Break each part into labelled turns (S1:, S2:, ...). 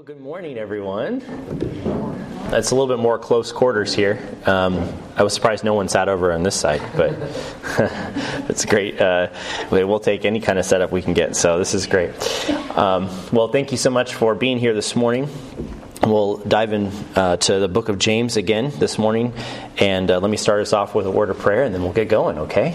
S1: Good morning, everyone. It's a little bit more close quarters here. I was surprised no one sat over on this side, but it's great. We'll take any kind of setup we can get, so this is great. Well, thank you so much for being here this morning. We'll dive in to the book of James again this morning, and let me start us off with a word of prayer, and then we'll get going, okay?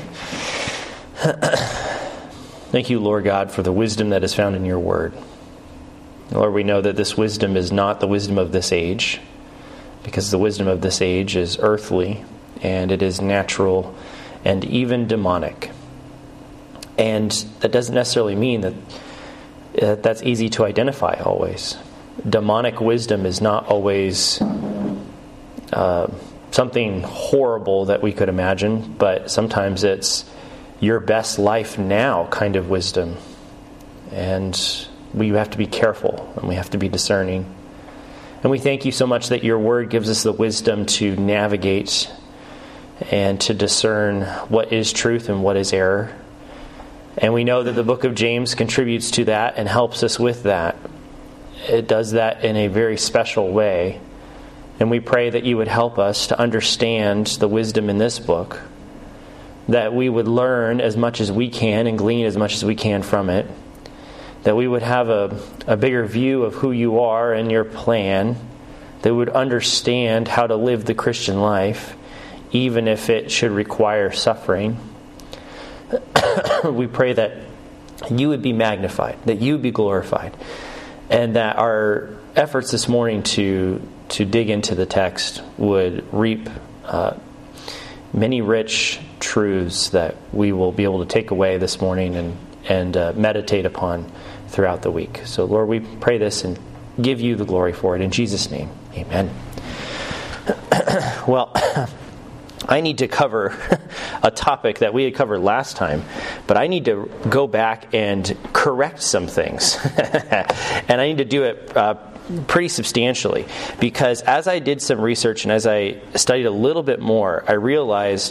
S1: Thank you, Lord God, for the wisdom that is found in your word. Lord, we know that this wisdom is not the wisdom of this age, because the wisdom of this age is earthly, and it is natural, and even demonic. And that doesn't necessarily mean that that's easy to identify always. Demonic wisdom is not always something horrible that we could imagine, but sometimes it's your best life now kind of wisdom. And we have to be careful, and we have to be discerning. And we thank you so much that your word gives us the wisdom to navigate and to discern what is truth and what is error. And we know that the book of James contributes to that and helps us with that. It does that in a very special way. And we pray that you would help us to understand the wisdom in this book, that we would learn as much as we can and glean as much as we can from it, that we would have a bigger view of who you are and your plan, that we would understand how to live the Christian life, even if it should require suffering. We pray that you would be magnified, that you would be glorified, and that our efforts this morning to dig into the text would reap many rich truths that we will be able to take away this morning and meditate upon throughout the week. So, Lord, we pray this and give you the glory for it. In Jesus' name, amen. Well, I need to cover a topic that we had covered last time, but I need to go back and correct some things. And I need to do it pretty substantially, because as I did some research and as I studied a little bit more, I realized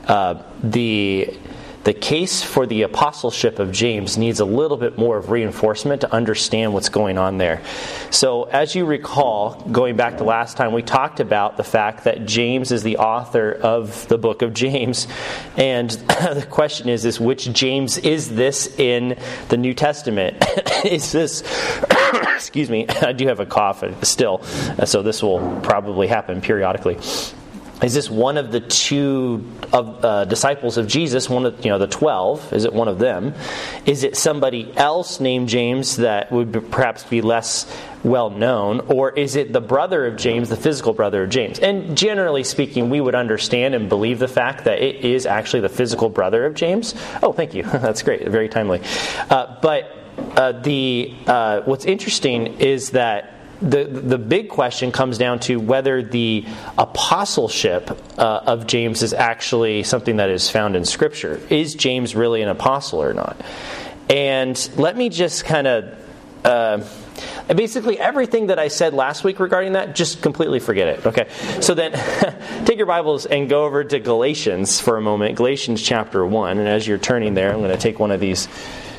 S1: the case for the apostleship of James needs a little bit more of reinforcement to understand what's going on there. So as you recall, going back to last time, we talked about the fact that James is the author of the book of James. And the question is which James is this in the New Testament? Is this... Excuse me, I do have a cough still, so this will probably happen periodically. Is this one of the two disciples of Jesus, one of the 12? Is it one of them? Is it somebody else named James that would perhaps be less well known? Or is it the brother of James, the physical brother of James? And generally speaking, we would understand and believe the fact that it is actually the physical brother of James. Oh, thank you. That's great. Very timely. But what's interesting is that the big question comes down to whether the apostleship of James is actually something that is found in Scripture. Is James really an apostle or not? And let me just kind of... basically everything that I said last week regarding that, just completely forget it. Okay, so then take your Bibles and go over to Galatians for a moment. Galatians chapter 1. And as you're turning there, I'm going to take one of these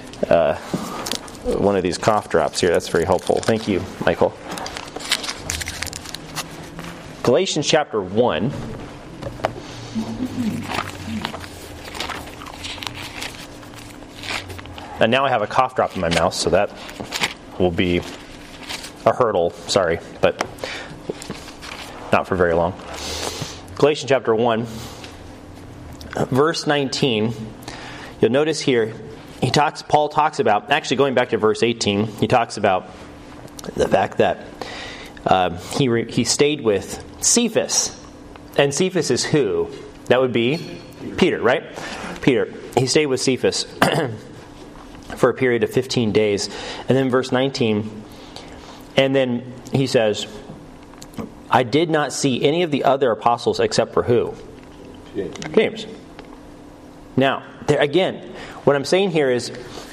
S1: cough drops here. That's very helpful. Thank you, Michael. Galatians chapter 1. And now I have a cough drop in my mouth, so that will be a hurdle. Sorry, but not for very long. Galatians chapter 1, verse 19. You'll notice here, Paul talks about, actually going back to verse 18, he talks about the fact that he stayed with Cephas. And Cephas is who? That would be Peter, right? Peter. He stayed with Cephas for a period of 15 days. And then verse 19, and then he says, I did not see any of the other apostles except for who? James. Now, there again, what I'm saying here is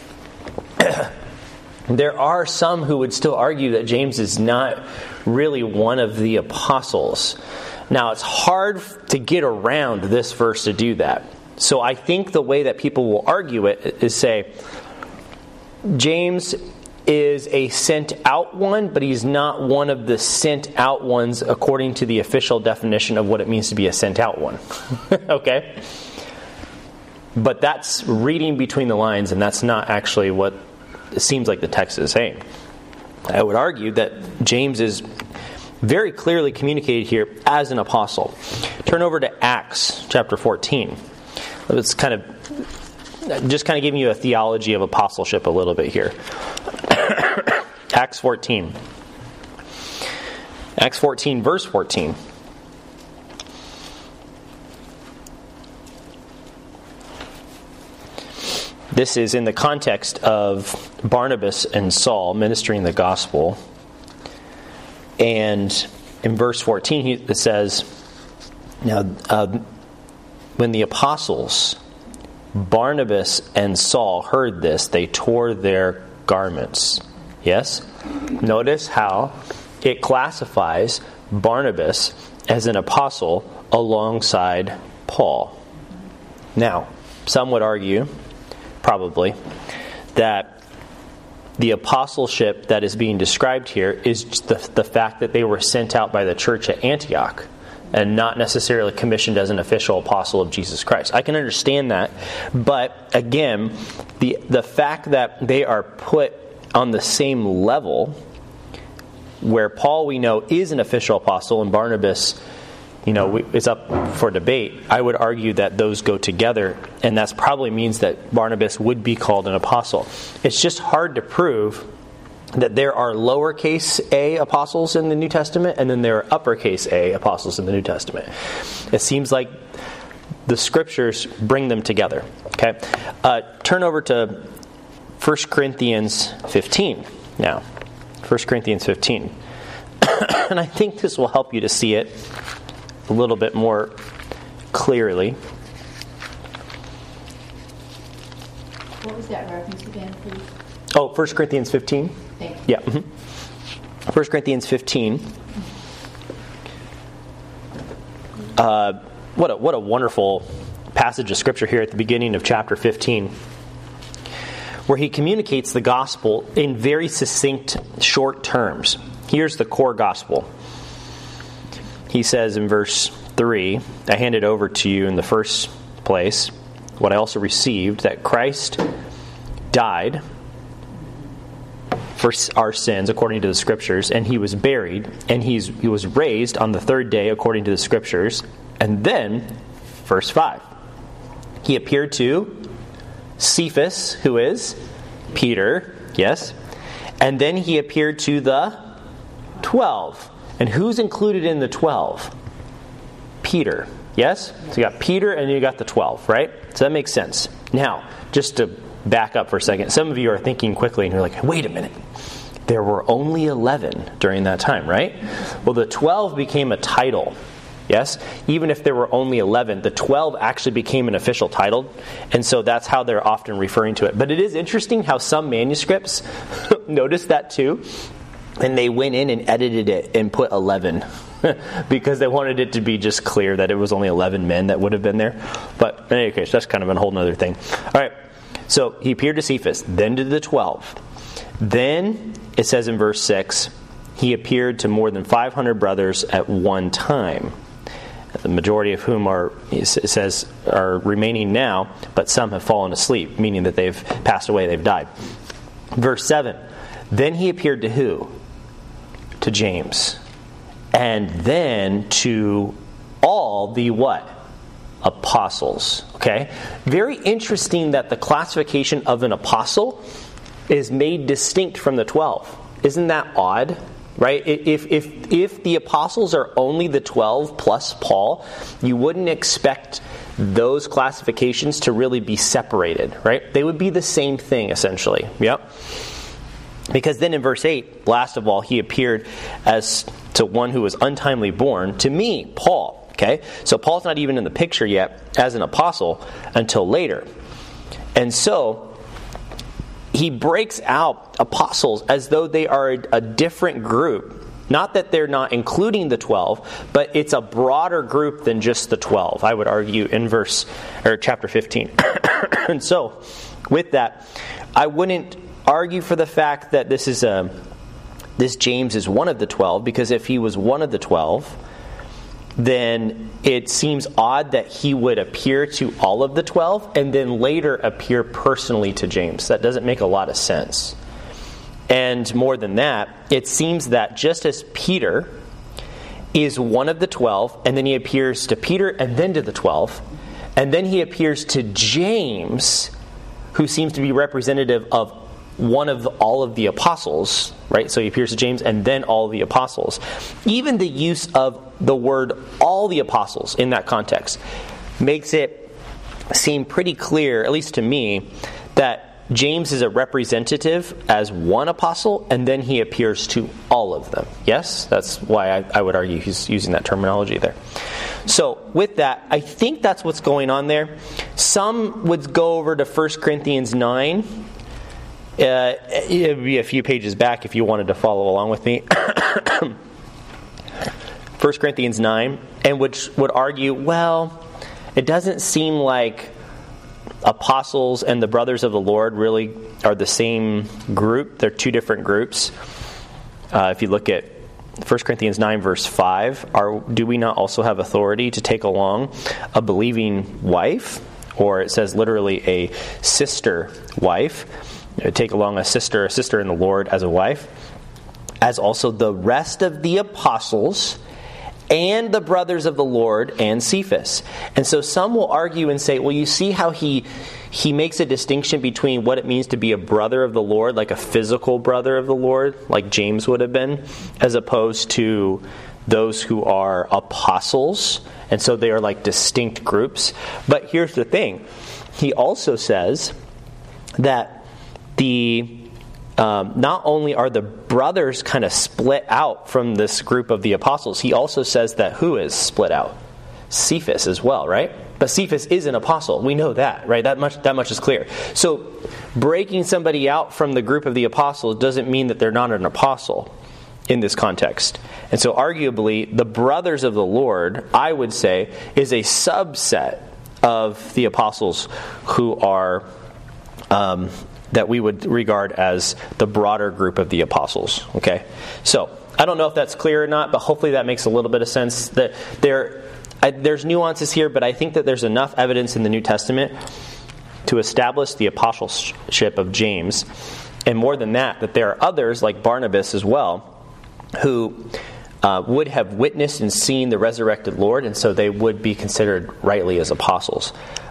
S1: there are some who would still argue that James is not really one of the apostles. Now, it's hard to get around this verse to do that. So I think the way that people will argue it is say, James is a sent out one, but he's not one of the sent out ones according to the official definition of what it means to be a sent out one. Okay? But that's reading between the lines, and that's not actually what it seems like the text is saying. I would argue that James is very clearly communicated here as an apostle. Turn over to Acts chapter 14. It's kind of giving you a theology of apostleship a little bit here. Acts 14. Acts 14, verse 14. This is in the context of Barnabas and Saul ministering the gospel. And in verse 14 it says, now, when the apostles Barnabas and Saul heard this, they tore their garments. Yes? Notice how it classifies Barnabas as an apostle alongside Paul. Now, some would argue, probably, that the apostleship that is being described here is the fact that they were sent out by the church at Antioch and not necessarily commissioned as an official apostle of Jesus Christ. I can understand that, but again, the fact that they are put on the same level, where Paul, we know, is an official apostle, and Barnabas, is up for debate. I would argue that those go together, and that probably means that Barnabas would be called an apostle. It's just hard to prove that there are lowercase a apostles in the New Testament, and then there are uppercase a apostles in the New Testament. It seems like the scriptures bring them together. Okay, turn over to 1 Corinthians 15 now. 1 Corinthians 15. And I think this will help you to see it a little bit more clearly.
S2: What was that reference again, please?
S1: Oh, 1 Corinthians 15?
S2: Thank you.
S1: Yeah. 1 Corinthians 15. What a wonderful passage of Scripture here at the beginning of chapter 15, where he communicates the gospel in very succinct, short terms. Here's the core gospel. He says in verse 3, I handed over to you in the first place what I also received, that Christ died for our sins according to the Scriptures, and he was buried, and he was raised on the third day according to the Scriptures. And then, verse 5, he appeared to Cephas, who is Peter, yes, and then he appeared to the 12. And who's included in the 12? Peter, yes? So you got Peter and you got the 12, right? So that makes sense. Now, just to back up for a second, some of you are thinking quickly and you're like, wait a minute. There were only 11 during that time, right? Well, the 12 became a title. Yes? Even if there were only 11, the 12 actually became an official title, and so that's how they're often referring to it. But it is interesting how some manuscripts noticed that too, and they went in and edited it and put 11 because they wanted it to be just clear that it was only 11 men that would have been there. But in any case, that's kind of a whole other thing. All right, so he appeared to Cephas, then to the 12. Then, it says in verse 6, he appeared to more than 500 brothers at one time, the majority of whom are remaining now, but some have fallen asleep, meaning that they've passed away, they've died. Verse 7, then he appeared to who? To James. And then to all the what? Apostles. Okay? Very interesting that the classification of an apostle is made distinct from the 12. Isn't that odd? Right? If the apostles are only the 12 plus Paul, you wouldn't expect those classifications to really be separated, right? They would be the same thing, essentially. Yep. Because then in verse 8, last of all, he appeared as to one who was untimely born, to me, Paul. Okay? So Paul's not even in the picture yet as an apostle until later. And so he breaks out apostles as though they are a different group. Not that they're not including the 12, but it's a broader group than just the 12, I would argue, in chapter 15. And so, with that, I wouldn't argue for the fact that this James is one of the 12, because if he was one of the 12, then it seems odd that he would appear to all of the 12 and then later appear personally to James. That doesn't make a lot of sense. And more than that, it seems that just as Peter is one of the 12, and then he appears to Peter and then to the 12, and then he appears to James, who seems to be representative of all of the apostles, right? So he appears to James and then all of the apostles. Even the use of the word all the apostles in that context makes it seem pretty clear, at least to me, that James is a representative as one apostle, and then he appears to all of them. Yes? That's why I would argue he's using that terminology there. So with that, I think that's what's going on there. Some would go over to 1 Corinthians 9. It would be a few pages back if you wanted to follow along with me. 1 Corinthians 9, and which would argue, well, it doesn't seem like apostles and the brothers of the Lord really are the same group. They're two different groups. If you look at 1 Corinthians 9 verse 5, do we not also have authority to take along a believing wife? Or it says literally a sister wife. Take along a sister in the Lord as a wife, as also the rest of the apostles and the brothers of the Lord and Cephas. And so some will argue and say, well, you see how he makes a distinction between what it means to be a brother of the Lord, like a physical brother of the Lord, like James would have been, as opposed to those who are apostles. And so they are like distinct groups. But here's the thing. He also says that not only are the brothers kind of split out from this group of the apostles, he also says that who is split out? Cephas as well, right? But Cephas is an apostle. We know that, right? That much is clear. So breaking somebody out from the group of the apostles doesn't mean that they're not an apostle in this context. And so arguably, the brothers of the Lord, I would say, is a subset of the apostles who are that we would regard as the broader group of the apostles. Okay? So, I don't know if that's clear or not, but hopefully that makes a little bit of sense. That there's nuances here, but I think that there's enough evidence in the New Testament to establish the apostleship of James. And more than that there are others, like Barnabas as well, who would have witnessed and seen the resurrected Lord, and so they would be considered rightly as apostles.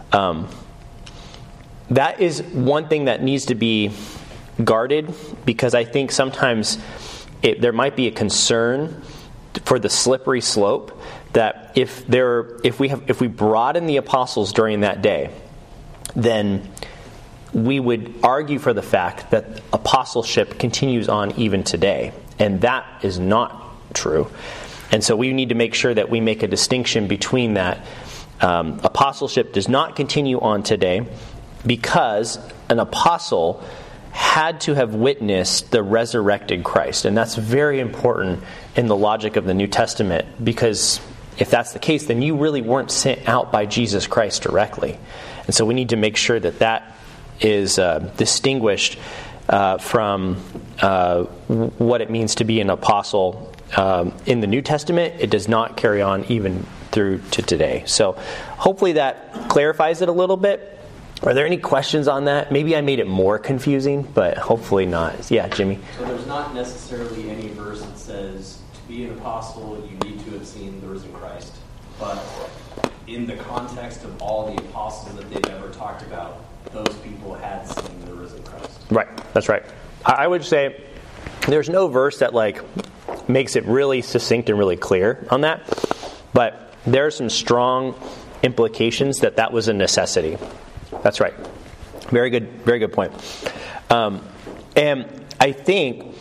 S1: That is one thing that needs to be guarded, because I think sometimes there might be a concern for the slippery slope that if we broaden the apostles during that day, then we would argue for the fact that apostleship continues on even today, and that is not true. And so we need to make sure that we make a distinction between that. Apostleship does not continue on today, because an apostle had to have witnessed the resurrected Christ. And that's very important in the logic of the New Testament, because if that's the case, then you really weren't sent out by Jesus Christ directly. And so we need to make sure that that is distinguished from what it means to be an apostle in the New Testament. It does not carry on even through to today. So hopefully that clarifies it a little bit. Are there any questions on that? Maybe I made it more confusing, but hopefully not. Yeah, Jimmy?
S3: So there's not necessarily any verse that says to be an apostle you need to have seen the risen Christ. But in the context of all the apostles that they've ever talked about, those people had seen the risen Christ.
S1: Right, that's right. I would say there's no verse that makes it really succinct and really clear on that. But there are some strong implications that was a necessity. That's right. Very good point. And I think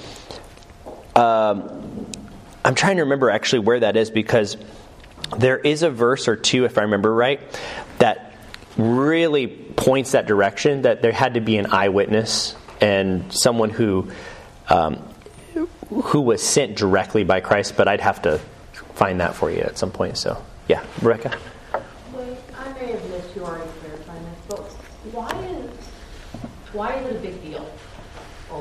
S1: I'm trying to remember actually where that is, because there is a verse or two, if I remember right, that really points that direction, that there had to be an eyewitness and someone who was sent directly by Christ. But I'd have to find that for you at some point. So, yeah, Rebecca.
S2: Well, I may have missed you already clarifying this, but why is it a big deal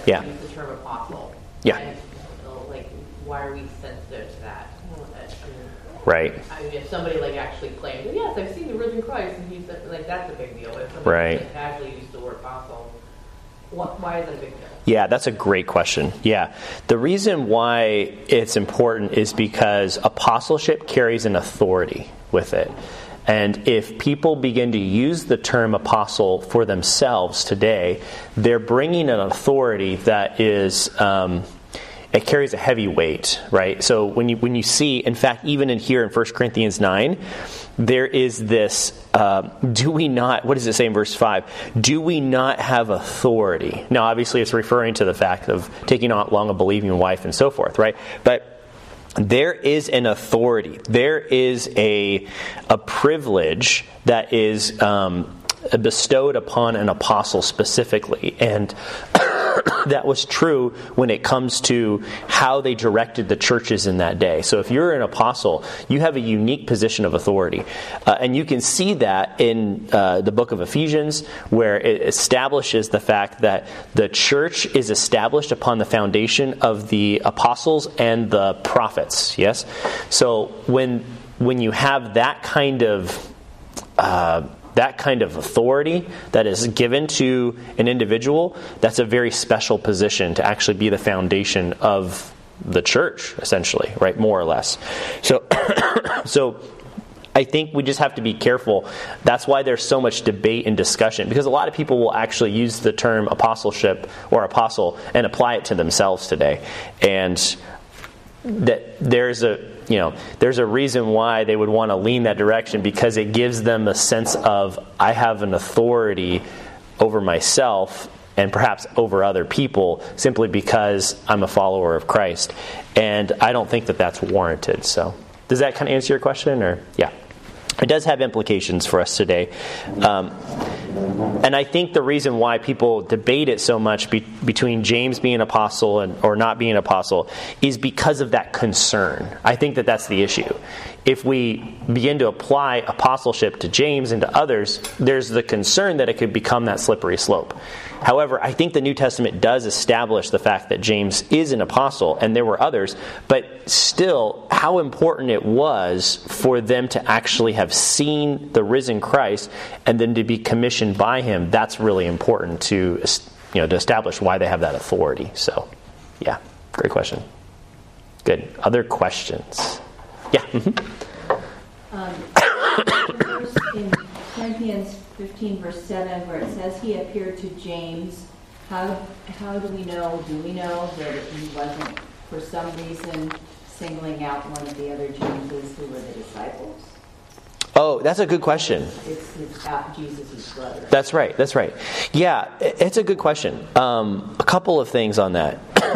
S1: Yeah.
S4: use the term apostle.
S1: Yeah.
S4: And, like, why are we sensitive to that?
S1: Right.
S4: I mean, if somebody like actually claims, yes, I've seen the risen Christ, and he's like, that's a big deal. If somebody
S1: Right.
S4: like, casually used the word apostle, why is that a big deal?
S1: Yeah, that's a great question. Yeah. The reason why it's important is because apostleship carries an authority with it. And if people begin to use the term apostle for themselves today, they're bringing an authority that is... it carries a heavy weight, right? So when you see, in fact, even in here in 1 Corinthians 9, there is this, do we not, what does it say in verse 5? Do we not have authority? Now, obviously, it's referring to the fact of taking on along a believing wife and so forth, right? But there is an authority. There is a privilege that is bestowed upon an apostle specifically. And that was true when it comes to how they directed the churches in that day. So if you're an apostle, you have a unique position of authority. And you can see that in the book of Ephesians, where it establishes the fact that the church is established upon the foundation of the apostles and the prophets. Yes? So when you have that kind of authority that is given to an individual, that's a very special position to actually be the foundation of the church, essentially, right? More or less. So I think we just have to be careful. That's why there's so much debate and discussion, because a lot of people will actually use the term apostleship or apostle and apply it to themselves today. And that there's a reason why they would want to lean that direction, because it gives them a sense of, I have an authority over myself and perhaps over other people simply because I'm a follower of Christ. And I don't think that that's warranted. So does that kind of answer your question? Or yeah. It does have implications for us today. And I think the reason why people debate it so much between James being an apostle or not being an apostle is because of that concern. I think that that's the issue. If we begin to apply apostleship to James and to others, there's the concern that it could become that slippery slope. However, I think the New Testament does establish the fact that James is an apostle, and there were others, but still, how important it was for them to actually have seen the risen Christ and then to be commissioned by him, that's really important to establish why they have that authority. So, yeah, great question. Good. Other questions? Yeah.
S2: In Corinthians 15, verse 7, where it says he appeared to James, how do we know that he wasn't, for some reason, singling out one of the other Jameses who were the disciples?
S1: Oh, that's a good question.
S2: It's Jesus' brother.
S1: That's right. Yeah, it's a good question. A couple of things on that.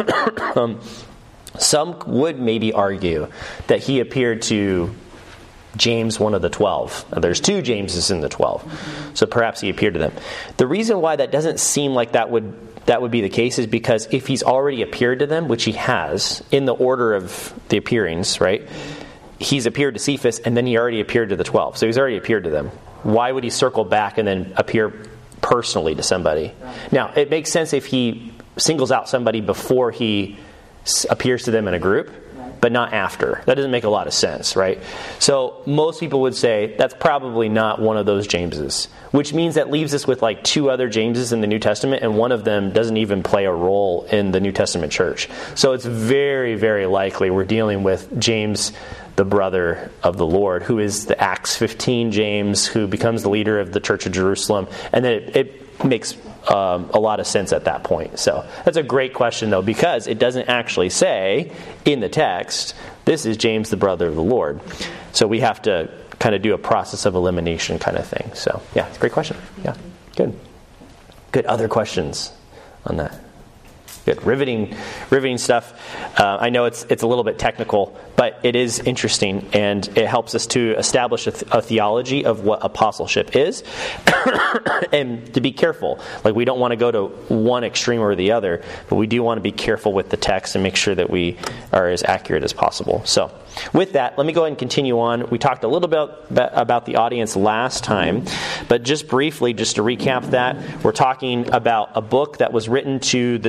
S1: Some would maybe argue that he appeared to James, one of the 12. There's two Jameses in the 12. So perhaps he appeared to them. The reason why that doesn't seem like that would be the case is because if he's already appeared to them, which he has, in the order of the appearings, right? He's appeared to Cephas, and then he already appeared to the 12. So he's already appeared to them. Why would he circle back and then appear personally to somebody? Now, it makes sense if he singles out somebody before he appears to them in a group, but not after. That doesn't make a lot of sense, right? So most people would say that's probably not one of those Jameses, which means that leaves us with like two other Jameses in the New Testament, and one of them doesn't even play a role in the New Testament church. So it's very, very likely we're dealing with James, the brother of the Lord, who is the Acts 15 James, who becomes the leader of the Church of Jerusalem. And then it makes a lot of sense at that point. So that's a great question, though, because it doesn't actually say in the text, this is James, the brother of the Lord. So we have to kind of do a process of elimination kind of thing. So, yeah, it's a great question. Yeah, good. Good. Other questions on that? Good. Riveting stuff. I know it's a little bit technical, but it is interesting, and it helps us to establish a theology of what apostleship is, and to be careful. Like, we don't want to go to one extreme or the other, but we do want to be careful with the text and make sure that we are as accurate as possible. So, with that, let me go ahead and continue on. We talked a little bit about the audience last time, but just briefly, just to recap that, we're talking about a book that was written to the dispersed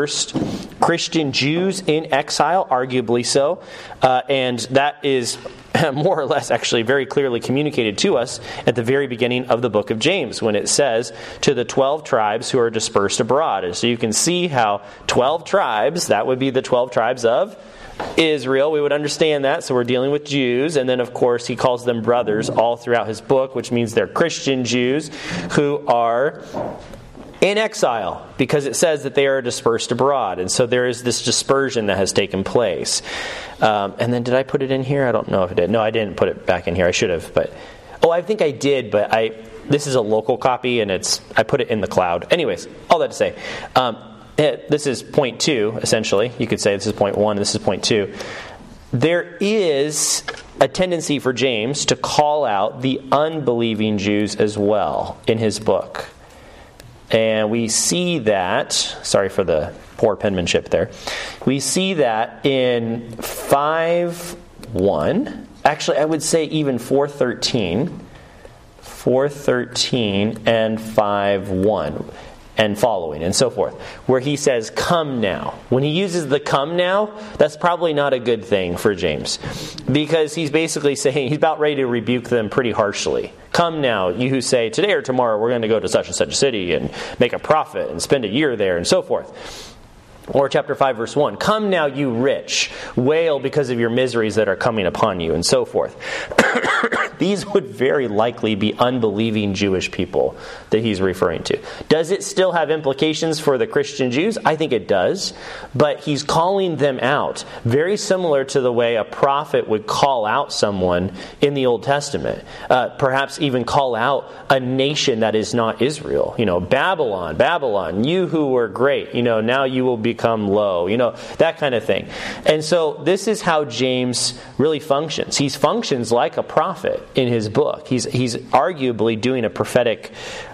S1: first Christian Jews in exile, arguably so. And that is more or less actually very clearly communicated to us at the very beginning of the book of James, when it says to the 12 tribes who are dispersed abroad. And so you can see how 12 tribes, that would be the 12 tribes of Israel. We would understand that. So we're dealing with Jews. And then, of course, he calls them brothers all throughout his book, which means they're Christian Jews who are in exile, because it says that they are dispersed abroad. And so there is this dispersion that has taken place. And then did I put it in here? I don't know if I did. No, I didn't put it back in here. I should have. But I think I did, but this is a local copy, and I put it in the cloud. Anyways, all that to say, this is point 2, essentially. You could say this is point 1, this is point 2. There is a tendency for James to call out the unbelieving Jews as well in his book. And we see that, sorry for the poor penmanship there, we see that in 5:1, actually I would say even 4:13 and 5:1 and following and so forth, where he says, come now. When he uses the come now, that's probably not a good thing for James, because he's basically saying, he's about ready to rebuke them pretty harshly. Come now, you who say, today or tomorrow we're going to go to such and such a city and make a profit and spend a year there and so forth. Or chapter 5, verse 1, come now, you rich, wail because of your miseries that are coming upon you, and so forth. These would very likely be unbelieving Jewish people that he's referring to. Does it still have implications for the Christian Jews? I think it does. But he's calling them out, very similar to the way a prophet would call out someone in the Old Testament. Perhaps even call out a nation that is not Israel. Babylon, Babylon, you who were great, now you will become low. That kind of thing. And so this is how James really functions. He functions like a prophet in his book. He's arguably doing a prophetic.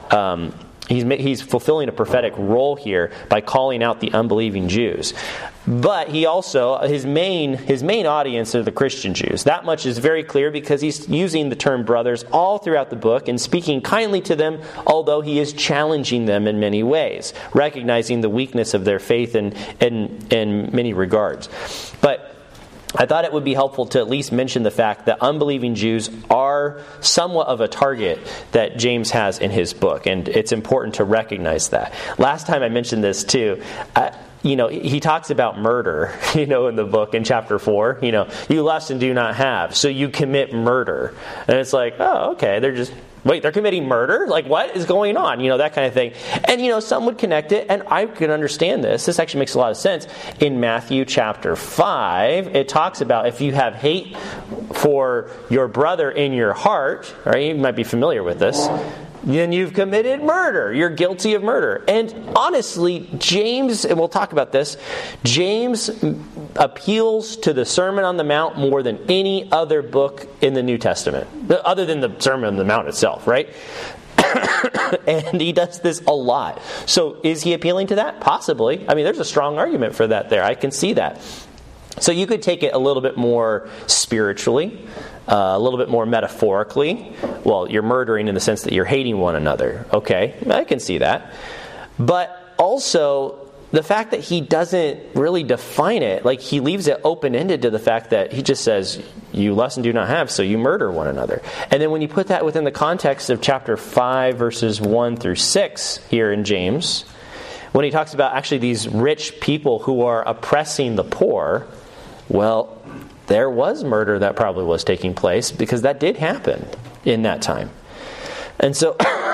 S1: He's fulfilling a prophetic role here by calling out the unbelieving Jews. But he also, his main audience are the Christian Jews. That much is very clear because he's using the term brothers all throughout the book and speaking kindly to them, although he is challenging them in many ways, recognizing the weakness of their faith in many regards. But I thought it would be helpful to at least mention the fact that unbelieving Jews are somewhat of a target that James has in his book, and it's important to recognize that. Last time I mentioned this too. He talks about murder, in the book in chapter 4. You lust and do not have, so you commit murder. And it's like, oh, okay, they're committing murder? Like, what is going on? That kind of thing. And, some would connect it, and I can understand this. This actually makes a lot of sense. In Matthew chapter 5, it talks about if you have hate for your brother in your heart, right? You might be familiar with this. Then you've committed murder. You're guilty of murder. And honestly, James, and we'll talk about this, James appeals to the Sermon on the Mount more than any other book in the New Testament, other than the Sermon on the Mount itself, right? And he does this a lot. So is he appealing to that? Possibly. I mean, there's a strong argument for that there. I can see that. So you could take it a little bit more spiritually, a little bit more metaphorically. Well, you're murdering in the sense that you're hating one another. Okay, I can see that. But also, the fact that he doesn't really define it, like he leaves it open-ended to the fact that he just says, you lust and do not have, so you murder one another. And then when you put that within the context of chapter 5, verses 1 through 6 here in James, when he talks about actually these rich people who are oppressing the poor, well, there was murder that probably was taking place because that did happen in that time. And so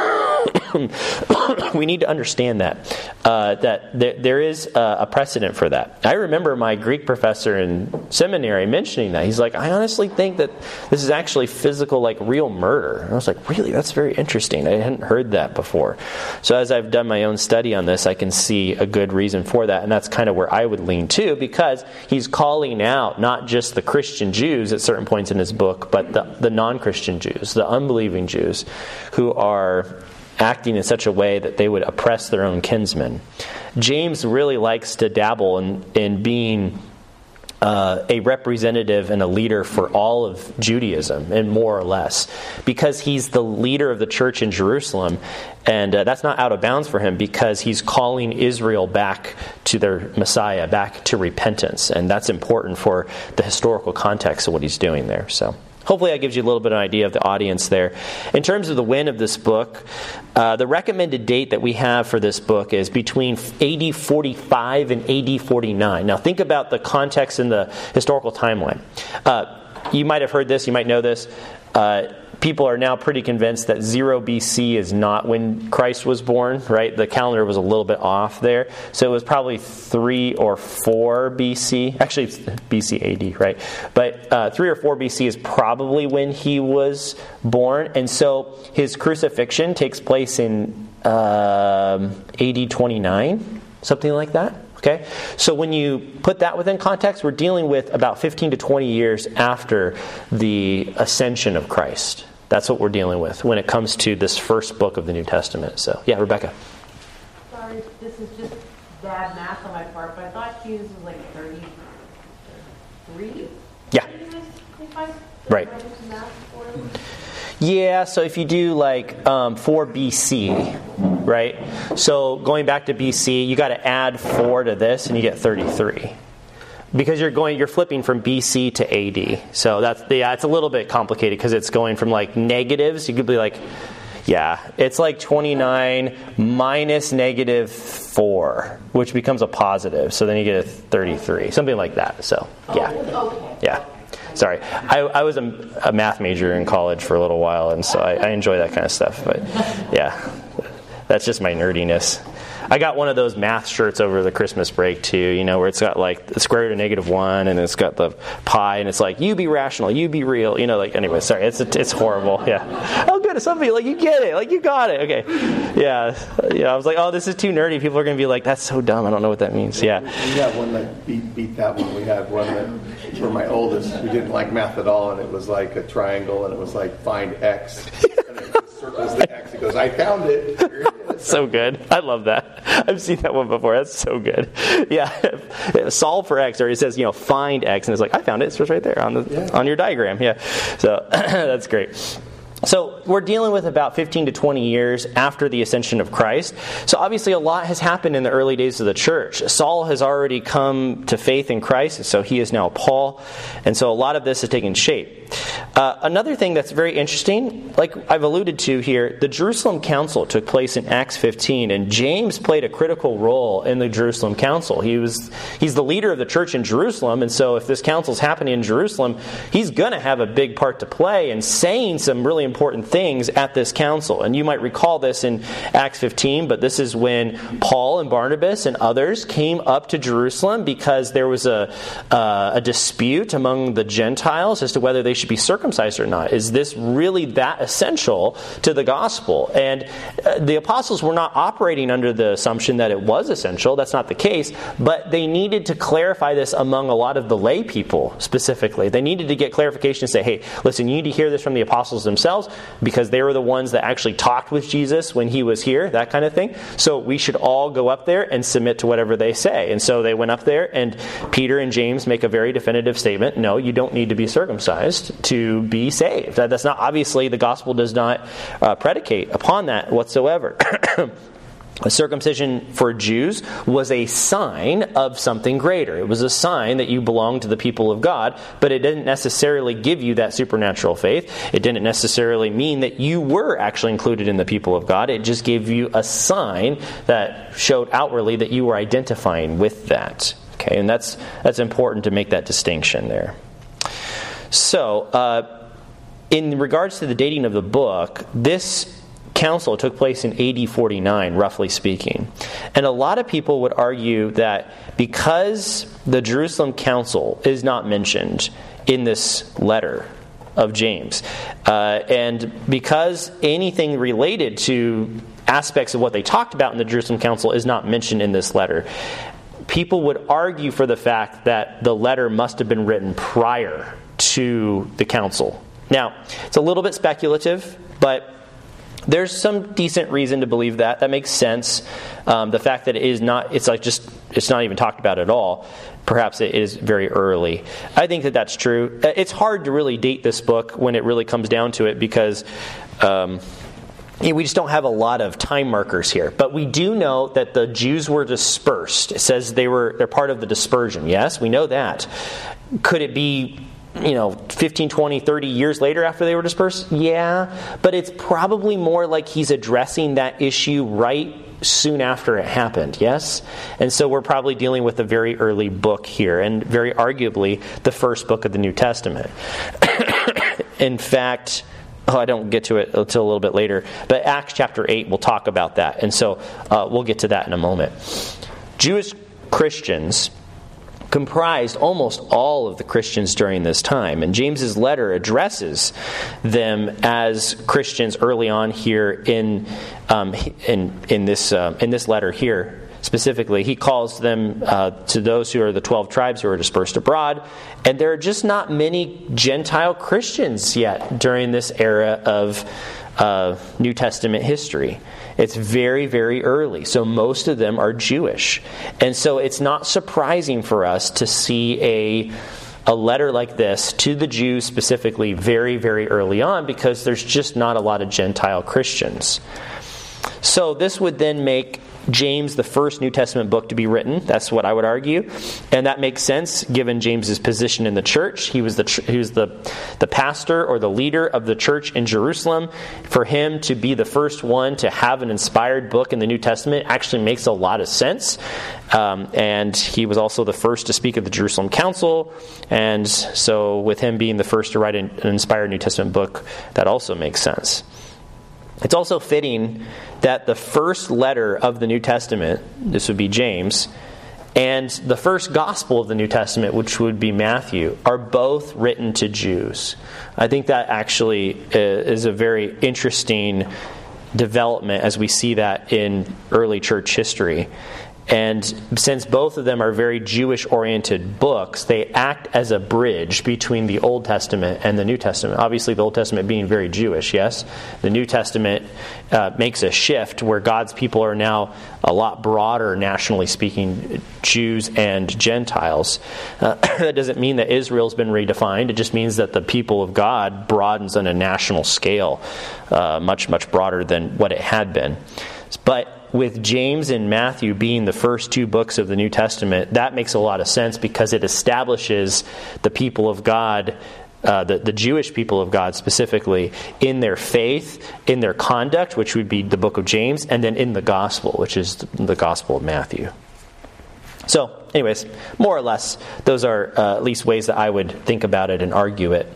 S1: we need to understand that there is a precedent for that. I remember my Greek professor in seminary mentioning that. He's like, I honestly think that this is actually physical, like real murder. And I was like, really? That's very interesting. I hadn't heard that before. So as I've done my own study on this, I can see a good reason for that. And that's kind of where I would lean too, because he's calling out not just the Christian Jews at certain points in his book, but the non-Christian Jews, the unbelieving Jews, who are acting in such a way that they would oppress their own kinsmen. James really likes to dabble in being a representative and a leader for all of Judaism, and more or less, because he's the leader of the church in Jerusalem, and that's not out of bounds for him, because he's calling Israel back to their Messiah, back to repentance, and that's important for the historical context of what he's doing there. So hopefully that gives you a little bit of an idea of the audience there. In terms of the when of this book, the recommended date that we have for this book is between AD 45 and AD 49. Now think about the context in the historical timeline. You might have heard this, you might know this. People are now pretty convinced that 0 BC is not when Christ was born, right? The calendar was a little bit off there. So it was probably 3 or 4 BC. Actually, it's BC AD, right? But 3 or 4 BC is probably when he was born. And so his crucifixion takes place in AD 29, something like that. Okay? So when you put that within context, we're dealing with about 15 to 20 years after the ascension of Christ. That's what we're dealing with when it comes to this first book of the New Testament. So, yeah, Rebecca.
S4: Sorry, this is just bad math on my part, but I thought Jesus was like 33?
S1: Yeah. Right. Yeah, so if you do like 4 BC, right? So going back to BC, you got to add 4 to this, and you get 33. Because you're flipping from BC to AD. So it's a little bit complicated because it's going from like negatives. You could be like, yeah, it's like 29 minus negative 4, which becomes a positive. So then you get a 33, something like that. So yeah, yeah. Sorry, I was a math major in college for a little while, and so I enjoy that kind of stuff. But yeah, that's just my nerdiness. I got one of those math shirts over the Christmas break too, where it's got like the square root of -1, and it's got the pi, and it's like, you be rational, you be real, anyway, sorry, it's horrible, yeah. Oh good, somebody, like, you get it, like, you got it, okay. Yeah, I was like, oh, this is too nerdy, people are going to be like, that's so dumb, I don't know what that means, yeah.
S5: We had one that beat that one. We had one that, for my oldest, who didn't like math at all, and it was like a triangle, and it was like, find X, and it circles the X, it goes, I found it, here it is.
S1: So good. I love that. I've seen that one before. That's so good. Yeah. Solve for X, or it says, find X, and it's like, I found it. It's right there on your diagram. Yeah. So that's great. So we're dealing with about 15 to 20 years after the ascension of Christ. So obviously a lot has happened in the early days of the church. Saul has already come to faith in Christ, and so he is now Paul. And so a lot of this has taken shape. Another thing that's very interesting, like I've alluded to here, the Jerusalem Council took place in Acts 15, and James played a critical role in the Jerusalem Council. He's the leader of the church in Jerusalem, and so if this council's happening in Jerusalem, he's going to have a big part to play in saying some really important things at this council. And you might recall this in Acts 15, but this is when Paul and Barnabas and others came up to Jerusalem because there was a dispute among the Gentiles as to whether they should be circumcised or not. Is this really that essential to the gospel? And the apostles were not operating under the assumption that it was essential. That's not the case. But they needed to clarify this among a lot of the lay people specifically. They needed to get clarification and say, hey, listen, you need to hear this from the apostles themselves because they were the ones that actually talked with Jesus when he was here, that kind of thing. So we should all go up there and submit to whatever they say. And so they went up there, and Peter and James make a very definitive statement. No, you don't need to be circumcised to be saved. That's not, obviously, the gospel does not predicate upon that whatsoever. A circumcision for Jews was a sign of something greater. It was a sign that you belonged to the people of God, but it didn't necessarily give you that supernatural faith. It didn't necessarily mean that you were actually included in the people of God. It just gave you a sign that showed outwardly that you were identifying with that. Okay, and that's important to make that distinction there. So, in regards to the dating of the book, this council took place in AD 49, roughly speaking. And a lot of people would argue that because the Jerusalem Council is not mentioned in this letter of James, and because anything related to aspects of what they talked about in the Jerusalem Council is not mentioned in this letter, people would argue for the fact that the letter must have been written prior to the council. Now, it's a little bit speculative, but there's some decent reason to believe that. That makes sense. The fact that it's not even talked about at all. perhaps it is very early. I think that that's true. It's hard to really date this book when it really comes down to it because we just don't have a lot of time markers here. But we do know that the Jews were dispersed. It says they're part of the dispersion. Yes, we know that. Could it be 15, 20, 30 years later after they were dispersed? Yeah, but it's probably more like he's addressing that issue right soon after it happened, yes? And so we're probably dealing with a very early book here, and very arguably the first book of the New Testament. In fact, I don't get to it until a little bit later, but Acts chapter 8 will talk about that, and so we'll get to that in a moment. Jewish Christians comprised almost all of the Christians during this time, and James's letter addresses them as Christians early on here in this letter here. Specifically, he calls them to those who are the 12 tribes who are dispersed abroad, and there are just not many Gentile Christians yet during this era of New Testament history. It's very, very early. So most of them are Jewish. And so it's not surprising for us to see a letter like this to the Jews specifically very, very early on because there's just not a lot of Gentile Christians. So this would then make James the first New Testament book to be written. That's what I would argue, and that makes sense given James's position in the church. He was the pastor or the leader of the church in Jerusalem. For him to be the first one to have an inspired book in the New Testament actually makes a lot of sense. And he was also the first to speak at the Jerusalem Council, and so with him being the first to write an inspired New Testament book, that also makes sense. It's also fitting that the first letter of the New Testament, this would be James, and the first gospel of the New Testament, which would be Matthew, are both written to Jews. I think that actually is a very interesting development as we see that in early church history. And since both of them are very Jewish-oriented books, they act as a bridge between the Old Testament and the New Testament. Obviously, the Old Testament being very Jewish, yes? The New Testament makes a shift where God's people are now a lot broader, nationally speaking, Jews and Gentiles. That doesn't mean that Israel's been redefined. It just means that the people of God broadens on a national scale, much, much broader than what it had been. But with James and Matthew being the first two books of the New Testament, that makes a lot of sense because it establishes the people of God, the Jewish people of God specifically, in their faith, in their conduct, which would be the book of James, and then in the gospel, which is the gospel of Matthew. So, anyways, more or less, those are at least ways that I would think about it and argue it.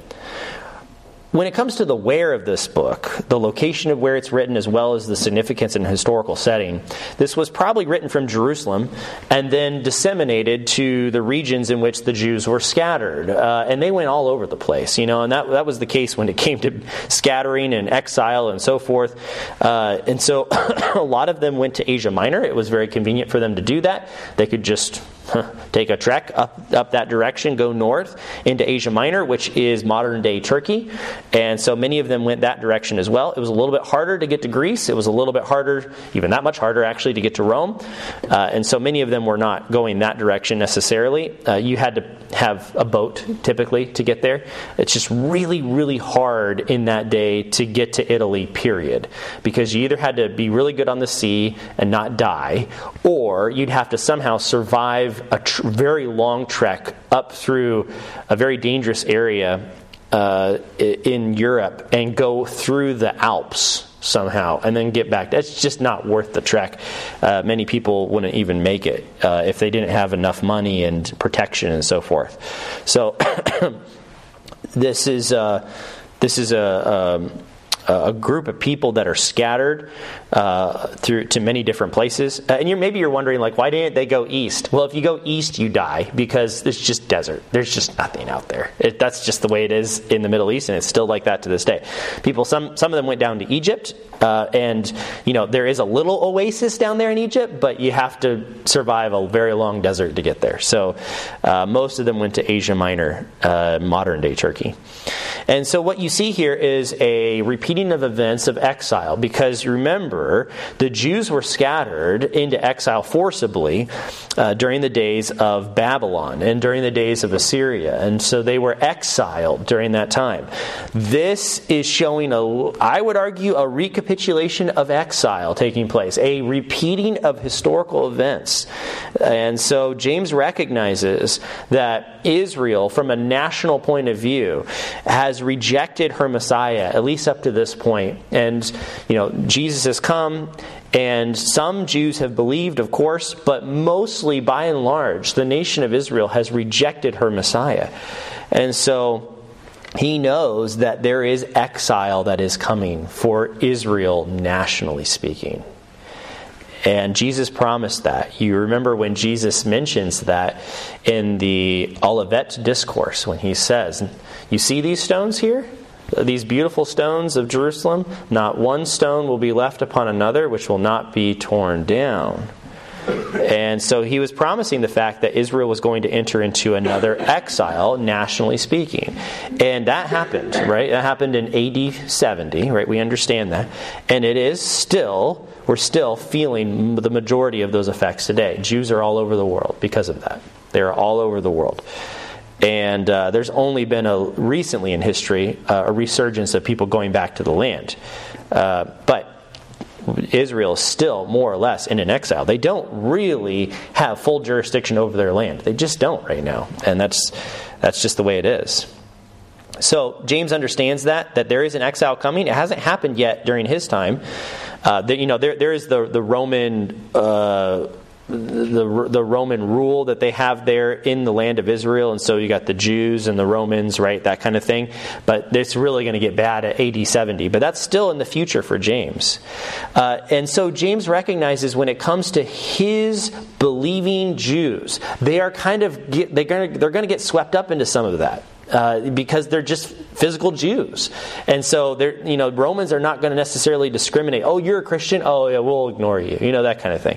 S1: When it comes to the where of this book, the location of where it's written as well as the significance and historical setting, this was probably written from Jerusalem and then disseminated to the regions in which the Jews were scattered. And they went all over the place, and that was the case when it came to scattering and exile and so forth. And so a lot of them went to Asia Minor. It was very convenient for them to do that. They could just take a trek up that direction, go north into Asia Minor, which is modern-day Turkey. And so many of them went that direction as well. It was a little bit harder to get to Greece. It was a little bit harder, even that much harder actually, to get to Rome. And so many of them were not going that direction necessarily. You had to have a boat, typically, to get there. It's just really, really hard in that day to get to Italy, period. Because you either had to be really good on the sea and not die, or you'd have to somehow survive a very long trek up through a very dangerous area in Europe and go through the Alps somehow and then get back. That's just not worth the trek. Many people wouldn't even make it if they didn't have enough money and protection and so forth. So this is a group of people that are scattered through to many different places. And maybe you're wondering, why didn't they go east? Well, if you go east, you die because it's just desert. There's just nothing out there. That's just the way it is in the Middle East, and it's still like that to this day. Some of them went down to Egypt, and there is a little oasis down there in Egypt, but you have to survive a very long desert to get there. So most of them went to Asia Minor, modern-day Turkey. And so what you see here is a repeating of events of exile, because remember, the Jews were scattered into exile forcibly during the days of Babylon and during the days of Assyria. And so they were exiled during that time. This is showing, I would argue, a recapitulation of exile taking place, a repeating of historical events. And so James recognizes that Israel, from a national point of view, has rejected her Messiah, at least up to this point. And, Jesus has come, and some Jews have believed, of course, but mostly, by and large, the nation of Israel has rejected her Messiah. And so he knows that there is exile that is coming for Israel, nationally speaking. And Jesus promised that. You remember when Jesus mentions that in the Olivet Discourse, when he says, "You see these stones here? These beautiful stones of Jerusalem? Not one stone will be left upon another which will not be torn down." And so he was promising the fact that Israel was going to enter into another exile, nationally speaking. And that happened, right? That happened in AD 70, right? We understand that. And we're still feeling the majority of those effects today. Jews are all over the world because of that. They're all over the world. And there's only been recently in history a resurgence of people going back to the land. But Israel is still more or less in an exile. They don't really have full jurisdiction over their land. They just don't right now. And that's just the way it is. So James understands that there is an exile coming. It hasn't happened yet during his time. There is the Roman the Roman rule that they have there in the land of Israel, and so you got the Jews and the Romans, right, that kind of thing. But it's really going to get bad at AD 70. But that's still in the future for James. And so James recognizes when it comes to his believing Jews, they're going to get swept up into some of that. Because they're just physical Jews. And so Romans are not going to necessarily discriminate. Oh, you're a Christian? Oh, yeah, we'll ignore you. That kind of thing.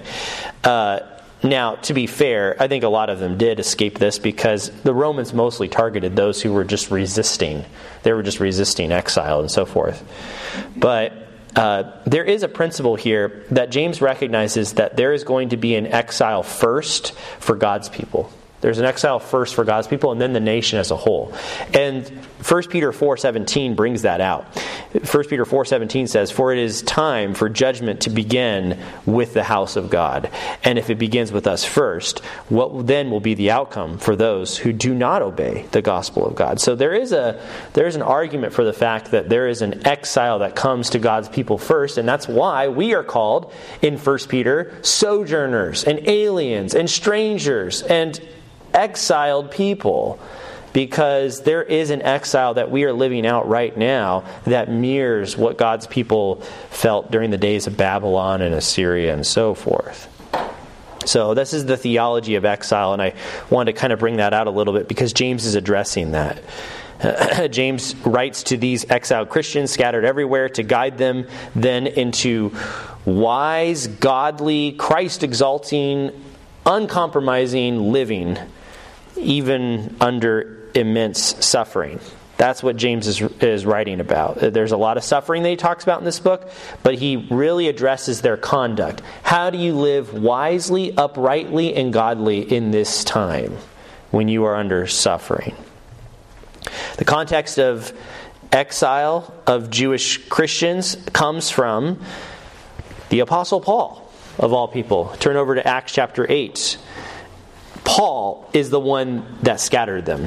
S1: Now, to be fair, I think a lot of them did escape this because the Romans mostly targeted those who were just resisting. They were just resisting exile and so forth. But there is a principle here that James recognizes that there is going to be an exile first for God's people. There's an exile first for God's people and then the nation as a whole. And 1 Peter 4:17 brings that out. 1 Peter 4:17 says, "For it is time for judgment to begin with the house of God. And if it begins with us first, what then will be the outcome for those who do not obey the gospel of God?" So there is an argument for the fact that there is an exile that comes to God's people first, and that's why we are called in 1 Peter sojourners and aliens and strangers and exiled people, because there is an exile that we are living out right now that mirrors what God's people felt during the days of Babylon and Assyria and so forth. So this is the theology of exile, and I wanted to kind of bring that out a little bit because James is addressing that. James writes to these exiled Christians scattered everywhere to guide them then into wise, godly, Christ-exalting, uncompromising living, even under immense suffering. That's what James is writing about. There's a lot of suffering that he talks about in this book, but he really addresses their conduct. How do you live wisely, uprightly, and godly in this time when you are under suffering? The context of exile of Jewish Christians comes from the Apostle Paul, of all people. Turn over to Acts chapter 8. Paul is the one that scattered them.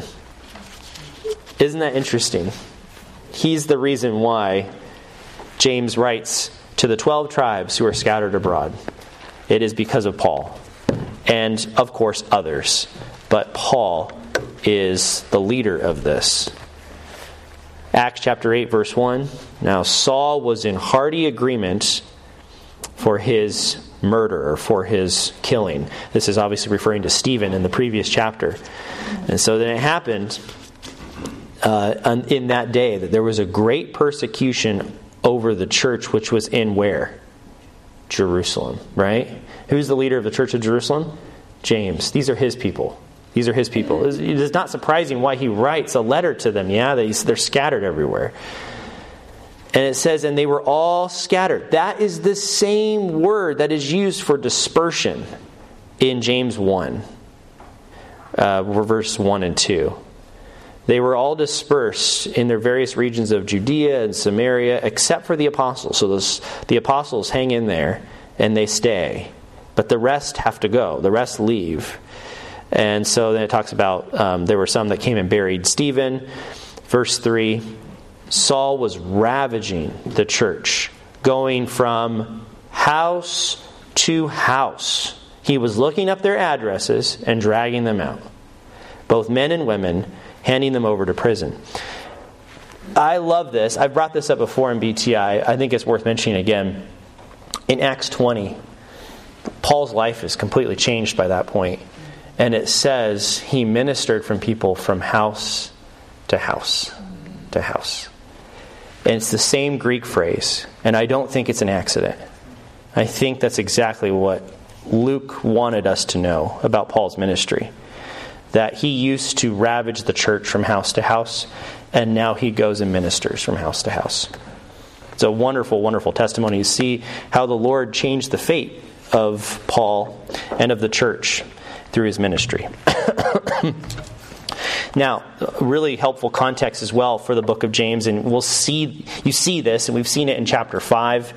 S1: Isn't that interesting? He's the reason why James writes to the 12 tribes who are scattered abroad. It is because of Paul. And, of course, others. But Paul is the leader of this. Acts chapter 8, verse 1. Now Saul was in hearty agreement for his murder, or for his killing. This is obviously referring to Stephen in the previous chapter. And so then it happened in that day that there was a great persecution over the church, which was in where? Jerusalem, right? Who's the leader of the church of Jerusalem? James. These are his people. These are his people. It is not surprising why he writes a letter to them. Yeah, they're scattered everywhere. And it says, and they were all scattered. That is the same word that is used for dispersion in James 1, verse 1 and 2. They were all dispersed in their various regions of Judea and Samaria, except for the apostles. So the apostles hang in there, and they stay. But the rest have to go. The rest leave. And so then it talks about there were some that came and buried Stephen. Verse 3, Saul was ravaging the church, going from house to house. He was looking up their addresses and dragging them out, both men and women, handing them over to prison. I love this. I've brought this up before in BTI. I think it's worth mentioning again. In Acts 20, Paul's life is completely changed by that point. And it says he ministered from people from house to house to house. And it's the same Greek phrase. And I don't think it's an accident. I think that's exactly what Luke wanted us to know about Paul's ministry. That he used to ravage the church from house to house, and now he goes and ministers from house to house. It's a wonderful, wonderful testimony. You see how the Lord changed the fate of Paul and of the church through his ministry. Now, really helpful context as well for the book of James, and you see this, and we've seen it in chapter 5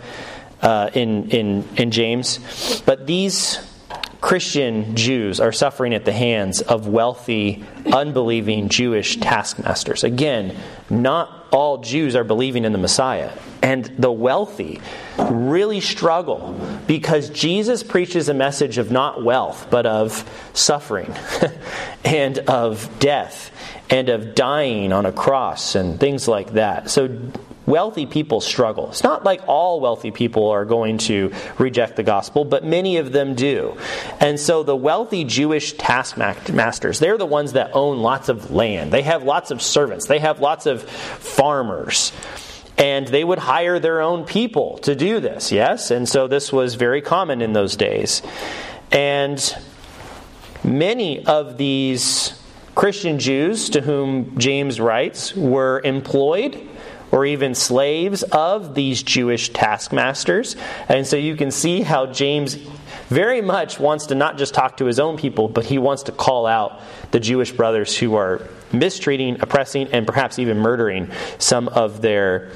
S1: in James. But these Christian Jews are suffering at the hands of wealthy, unbelieving Jewish taskmasters. Again, not all Jews are believing in the Messiah. And the wealthy really struggle because Jesus preaches a message of not wealth, but of suffering and of death and of dying on a cross and things like that. So wealthy people struggle. It's not like all wealthy people are going to reject the gospel, but many of them do. And so the wealthy Jewish taskmasters, they're the ones that own lots of land. They have lots of servants. They have lots of farmers. And they would hire their own people to do this, yes? And so this was very common in those days. And many of these Christian Jews to whom James writes were employed or even slaves of these Jewish taskmasters. And so you can see how James very much wants to not just talk to his own people, but he wants to call out the Jewish brothers who are mistreating, oppressing, and perhaps even murdering some of their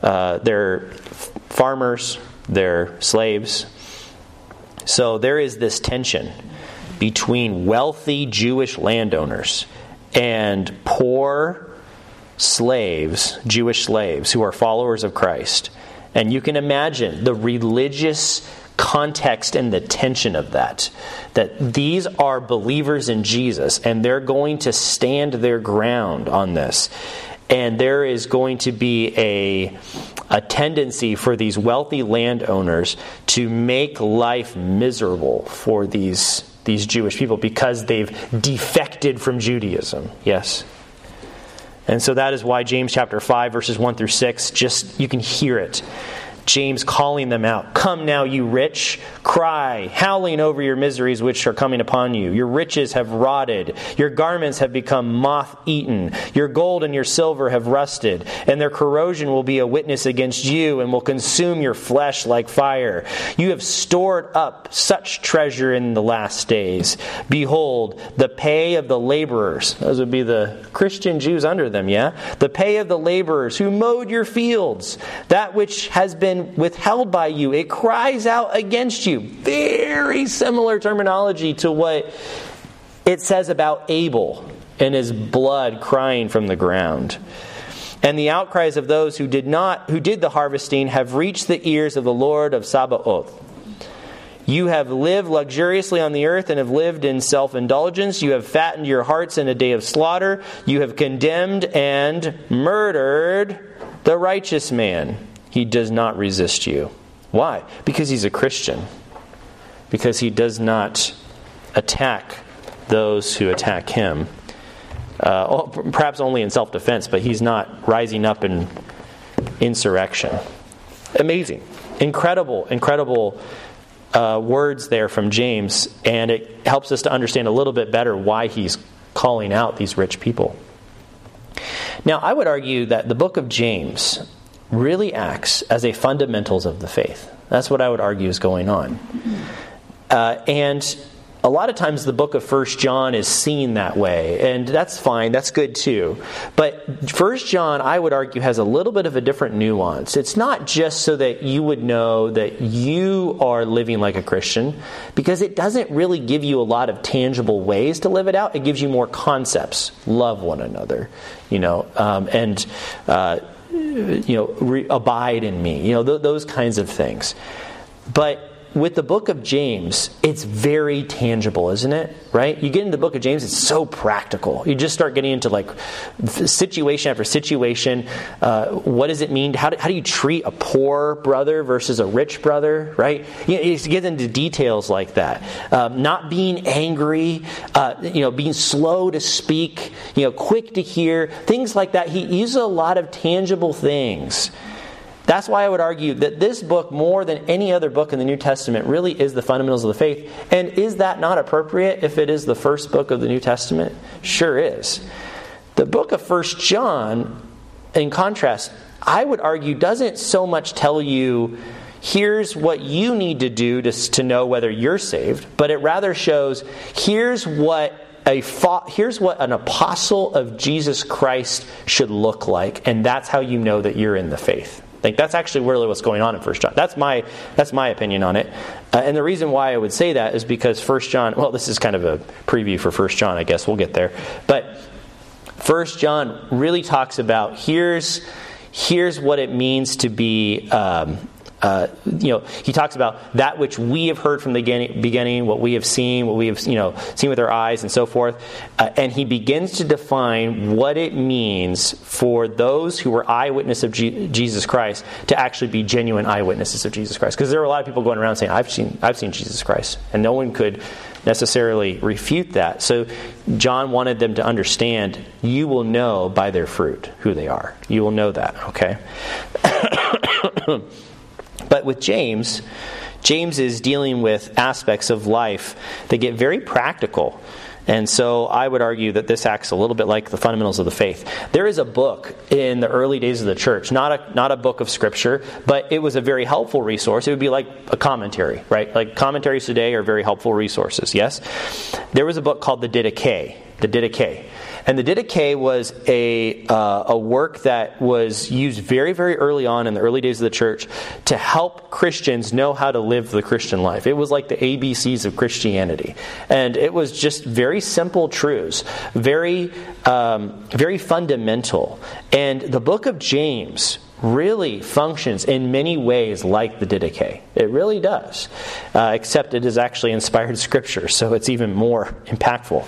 S1: farmers, their slaves. So there is this tension between wealthy Jewish landowners and poor slaves, Jewish slaves, who are followers of Christ. And you can imagine the religious context and the tension of that these are believers in Jesus, and they're going to stand their ground on this. And there is going to be a tendency for these wealthy landowners to make life miserable for these Jewish people because they've defected from Judaism. Yes? And so that is why James chapter 5, verses 1 through 6, you can hear it. James calling them out. Come now, you rich, cry, howling over your miseries which are coming upon you. Your riches have rotted. Your garments have become moth-eaten. Your gold and your silver have rusted, and their corrosion will be a witness against you and will consume your flesh like fire. You have stored up such treasure in the last days. Behold, the pay of the laborers, those would be the Christian Jews under them, yeah? The pay of the laborers who mowed your fields, that which has been withheld by you, it cries out against you. Very similar terminology to what it says about Abel and his blood crying from the ground. And the outcries of those who did the harvesting have reached the ears of the Lord of Sabaoth. You have lived luxuriously on the earth and have lived in self-indulgence. You have fattened your hearts in a day of slaughter. You have condemned and murdered the righteous man. He does not resist you. Why? Because he's a Christian. Because he does not attack those who attack him. Perhaps only in self-defense, but he's not rising up in insurrection. Amazing. Incredible words there from James, and it helps us to understand a little bit better why he's calling out these rich people. Now, I would argue that the book of James really acts as a fundamentals of the faith. That's what I would argue is going on. And a lot of times the book of 1 John is seen that way, and that's fine, that's good too. But 1 John, I would argue, has a little bit of a different nuance. It's not just so that you would know that you are living like a Christian, because it doesn't really give you a lot of tangible ways to live it out. It gives you more concepts. Love one another, abide in me, those kinds of things. But with the book of James, it's very tangible, isn't it? Right? You get into the book of James, it's so practical. You just start getting into like situation after situation. What does it mean? How do you treat a poor brother versus a rich brother? Right? You get into details like that. Not being angry, being slow to speak, quick to hear, things like that. He uses a lot of tangible things. That's why I would argue that this book, more than any other book in the New Testament, really is the fundamentals of the faith. And is that not appropriate if it is the first book of the New Testament? Sure is. The book of 1 John, in contrast, I would argue doesn't so much tell you, here's what you need to do to know whether you're saved, but it rather shows, here's what an apostle of Jesus Christ should look like, and that's how you know that you're in the faith. That's actually really what's going on in 1 John. That's my opinion on it. And the reason why I would say that is because 1 John, well, this is kind of a preview for 1 John, I guess. We'll get there. But 1 John really talks about here's what it means to be... he talks about that which we have heard from the beginning, what we have seen seen with our eyes and so forth. And he begins to define what it means for those who were eyewitnesses of Jesus Christ to actually be genuine eyewitnesses of Jesus Christ. Because there were a lot of people going around saying, I've seen Jesus Christ. And no one could necessarily refute that. So John wanted them to understand, you will know by their fruit who they are. You will know that, okay? But with James is dealing with aspects of life that get very practical. And so I would argue that this acts a little bit like the fundamentals of the faith. There is a book in the early days of the church, not a book of Scripture, but it was a very helpful resource. It would be like a commentary, right? Like commentaries today are very helpful resources, yes? There was a book called the Didache. And the Didache was a work that was used very, very early on in the early days of the church to help Christians know how to live the Christian life. It was like the ABCs of Christianity. And it was just very simple truths, very fundamental. And the book of James really functions in many ways like the Didache. It really does. Except it is actually inspired scripture, so it's even more impactful.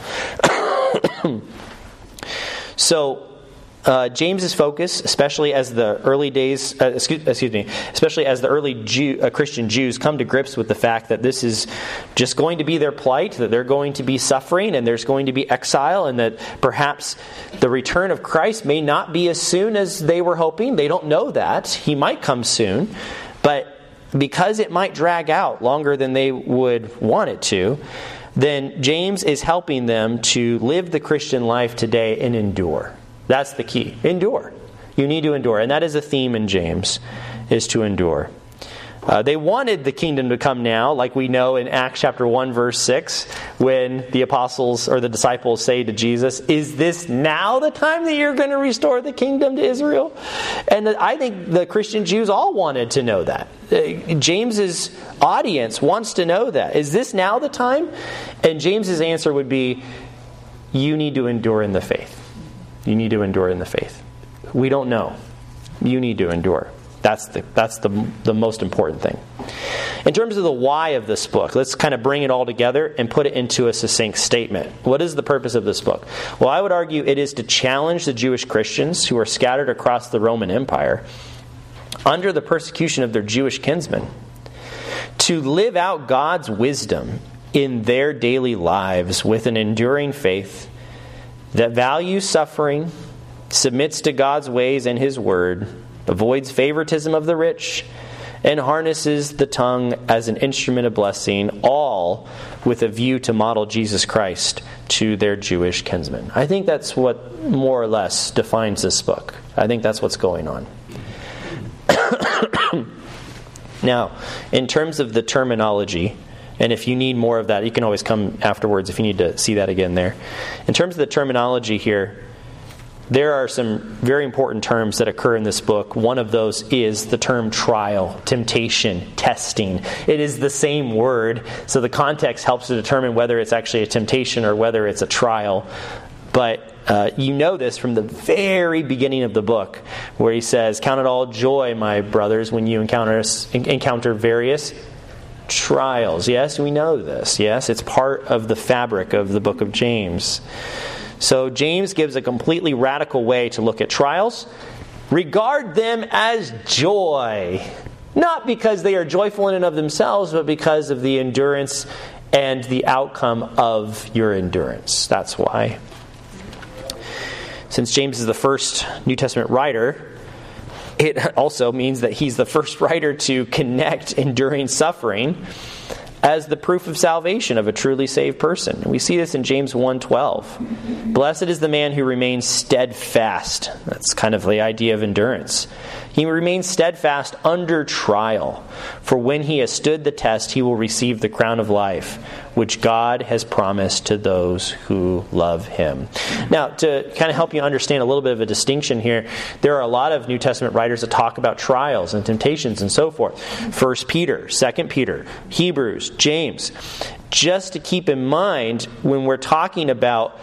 S1: So, James's focus, especially as the early days, especially as the early Christian Jews come to grips with the fact that this is just going to be their plight, that they're going to be suffering, and there's going to be exile, and that perhaps the return of Christ may not be as soon as they were hoping. They don't know that. He might come soon, but because it might drag out longer than they would want it to, then James is helping them to live the Christian life today and endure. That's the key. Endure. You need to endure. And that is a theme in James, is to endure. They wanted the kingdom to come now, like we know in Acts chapter 1, verse 6, when the apostles or the disciples say to Jesus, is this now the time that you're going to restore the kingdom to Israel? And I think the Christian Jews all wanted to know that. James's audience wants to know that. Is this now the time? And James's answer would be, you need to endure in the faith. You need to endure in the faith. We don't know. You need to endure. That's the most important thing. In terms of the why of this book, let's kind of bring it all together and put it into a succinct statement. What is the purpose of this book? Well, I would argue it is to challenge the Jewish Christians who are scattered across the Roman Empire under the persecution of their Jewish kinsmen to live out God's wisdom in their daily lives with an enduring faith that values suffering, submits to God's ways and His Word, avoids favoritism of the rich, and harnesses the tongue as an instrument of blessing, all with a view to model Jesus Christ to their Jewish kinsmen. I think that's what more or less defines this book. I think that's what's going on. Now, in terms of the terminology, and if you need more of that, you can always come afterwards if you need to see that again there. In terms of the terminology here, there are some very important terms that occur in this book. One of those is the term trial, temptation, testing. It is the same word, so the context helps to determine whether it's actually a temptation or whether it's a trial. But you know this from the very beginning of the book, where he says, "Count it all joy, my brothers, when you encounter various trials." Yes, we know this. Yes, it's part of the fabric of the book of James. So James gives a completely radical way to look at trials. Regard them as joy. Not because they are joyful in and of themselves, but because of the endurance and the outcome of your endurance. That's why. Since James is the first New Testament writer, it also means that he's the first writer to connect enduring suffering as the proof of salvation of a truly saved person. We see this in James 1:12. Blessed is the man who remains steadfast. That's kind of the idea of endurance. He remains steadfast under trial. For when he has stood the test, he will receive the crown of life, which God has promised to those who love him. Now, to kind of help you understand a little bit of a distinction here, there are a lot of New Testament writers that talk about trials and temptations and so forth. 1 Peter, 2 Peter, Hebrews, James. Just to keep in mind, when we're talking about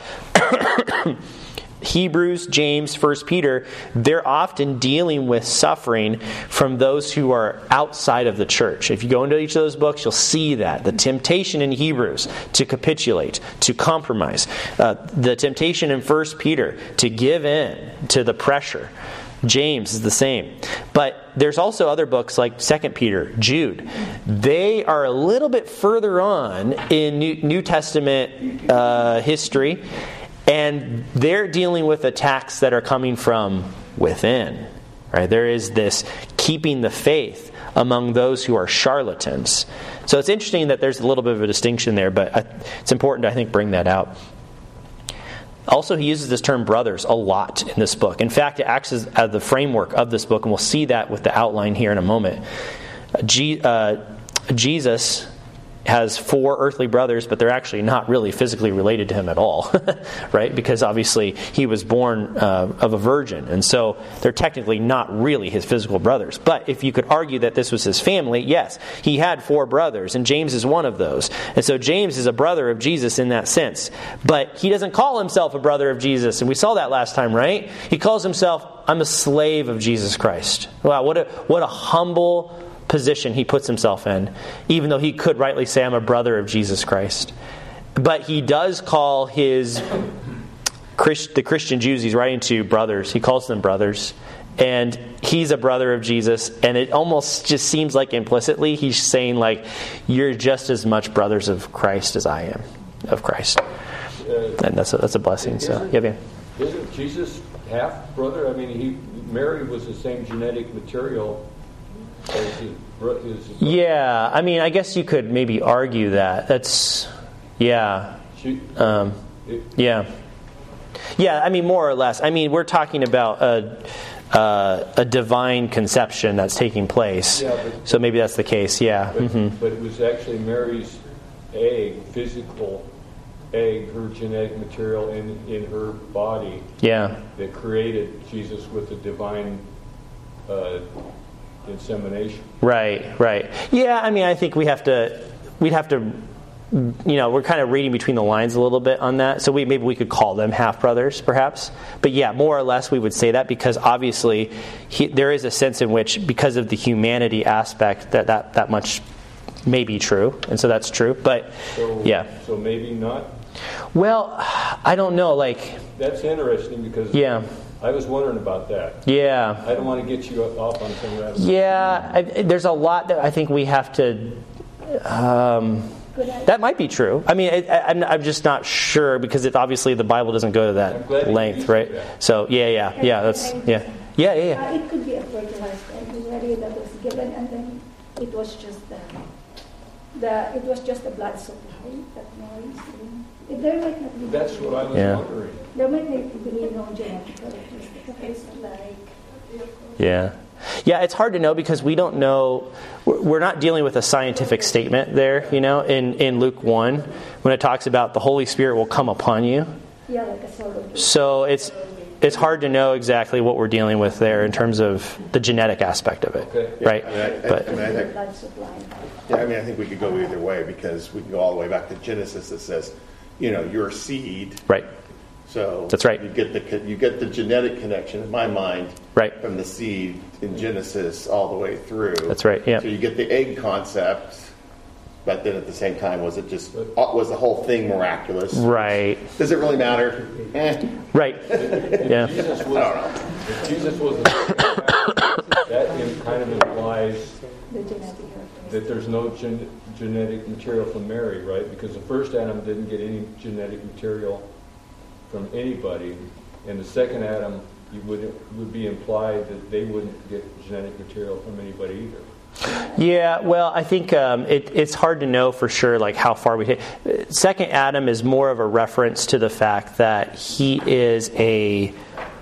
S1: Hebrews, James, 1 Peter, they're often dealing with suffering from those who are outside of the church. If you go into each of those books, you'll see that. The temptation in Hebrews to capitulate, to compromise. The temptation in 1 Peter to give in to the pressure. James is the same. But there's also other books like 2 Peter, Jude. They are a little bit further on in New Testament history, and they're dealing with attacks that are coming from within. Right? There is this keeping the faith among those who are charlatans. So it's interesting that there's a little bit of a distinction there, but it's important to, I think, bring that out. Also, he uses this term brothers a lot in this book. In fact, it acts as the framework of this book, and we'll see that with the outline here in a moment. Jesus has 4 earthly brothers, but they're actually not really physically related to him at all, right? Because obviously he was born of a virgin, and so they're technically not really his physical brothers. But if you could argue that this was his family, yes, he had 4 brothers, and James is one of those. And so James is a brother of Jesus in that sense. But he doesn't call himself a brother of Jesus, and we saw that last time, right? He calls himself, "I'm a slave of Jesus Christ." Wow, what a humble position he puts himself in, even though he could rightly say, "I'm a brother of Jesus Christ." But he does call the Christian Jews he's writing to brothers. He calls them brothers. And he's a brother of Jesus, and it almost just seems like implicitly he's saying, like, you're just as much brothers of Christ as I am of Christ. And that's a blessing. So, yeah.
S6: Isn't Jesus half brother? I mean, Mary was the same genetic material.
S1: Yeah, I mean, I guess you could maybe argue that. That's, yeah. Yeah. Yeah, I mean, more or less. I mean, we're talking about a divine conception that's taking place. Yeah, so maybe that's the case, yeah.
S6: But it was actually Mary's egg, physical egg, her genetic material in her body, that created Jesus with the divine insemination. Right.
S1: Yeah, I mean, I think we'd have to, we're kind of reading between the lines a little bit on that. So maybe we could call them half-brothers, perhaps. But yeah, more or less we would say that, because obviously there is a sense in which, because of the humanity aspect, that much may be true. And so that's true. But, yeah.
S6: So maybe not?
S1: Well, I don't know.
S6: That's interesting, because...
S1: Yeah.
S6: I was wondering about that.
S1: Yeah.
S6: I don't want to get you off on some rabbit.
S1: Yeah, there's a lot that I think we have to... that might be true. I mean, I'm just not sure, because obviously the Bible doesn't go to that length, right? That. So, yeah. That's, yeah.
S7: It could be a fertilized egg already that was given, and then it was just the blood supply that Mary's doing. There might not be.
S6: That's what I was wondering.
S7: There might not be no genetic characteristics like.
S1: Yeah. Yeah, it's hard to know because we don't know. We're not dealing with a scientific statement there, in Luke 1 when it talks about the Holy Spirit will come upon you.
S7: Yeah, like a sort of.
S1: So it's hard to know exactly what we're dealing with there in terms of the genetic aspect of it, right?
S5: I think we could go either way because we can go all the way back to Genesis that says, your seed.
S1: Right.
S5: So
S1: that's right.
S5: You get the genetic connection in my mind,
S1: right,
S5: from the seed in Genesis all the way through.
S1: That's right. Yeah.
S5: So you get the egg concept, but then at the same time, was the whole thing miraculous?
S1: Right.
S5: Does it really matter?
S1: Right. Yeah.
S6: Jesus was that kind of implies that there's no genetic material from Mary, right? Because the first Adam didn't get any genetic material from anybody, and the second Adam would be implied that they wouldn't get genetic material from anybody either.
S1: Yeah, well, I think it's hard to know for sure, like how far we hit. Second Adam is more of a reference to the fact that he is a